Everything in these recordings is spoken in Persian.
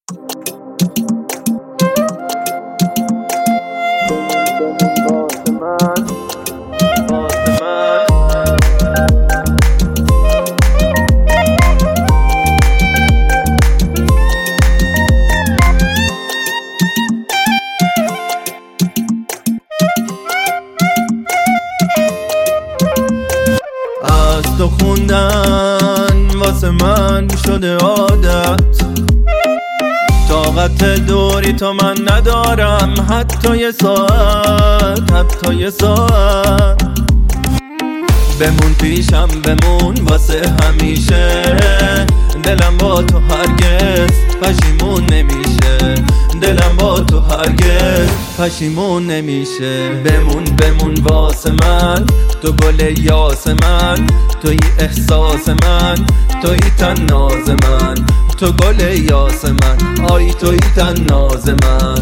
از تو خوندن واسه من شده عادت، طاقت دوری تو من ندارم، حتی یه ساعت، حتی یه ساعت. بمون پیشم، بمون واسه همیشه، دلم با تو هرگز پشیمون نمیشه، دلم با تو هرگز پشیمون نمیشه. بمون بمون واسه من، تو گل یاس من، توی احساس من، توی تناز من، تو گل یاس من، آی توی تناز من.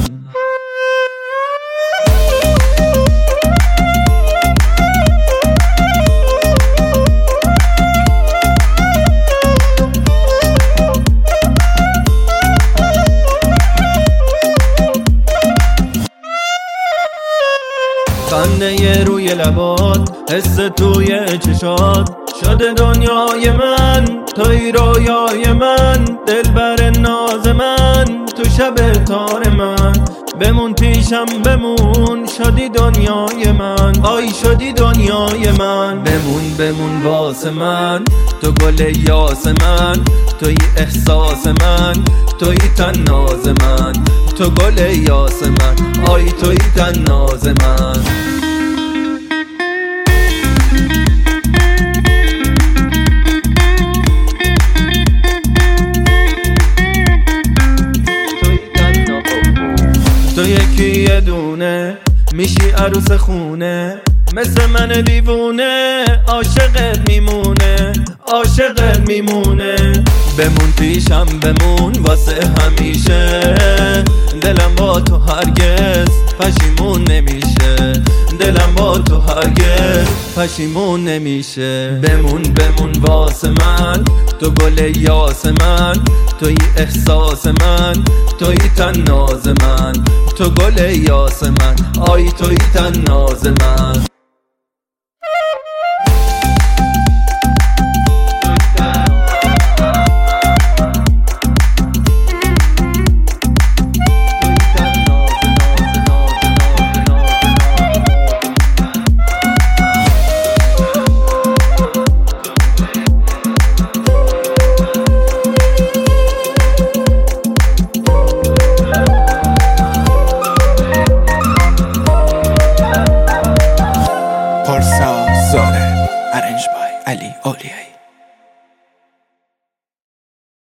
خنده روی لبات، حس توی چشات، شده دنیای من، توی رویای من، دلبر ناز من، تو شب تار من. بمون پیشم، بمون، شدی دنیای من، آی شدی دنیای من. بمون بمون واسه من، تو گل یاس من، توی احساس من، توی تناز من، تو گل یاس من، آی توی تناز من. تو یکی یه دونه میشی عروس خونه، مثل من دیوونه، عاشقت میمونه، عاشقت میمونه. بمون پیشم، بمون واسه همیشه، دلم با تو هرگز پشیمون نمیشه، دلم با تو هرگز پشیمون نمیشه. بمون بمون واسه من، تو گل یاس من، توی احساس من، توی تناز من، تو گل یاس من، آی توی تناز من. پارسا زاره، ارنج بای علی اولیایی.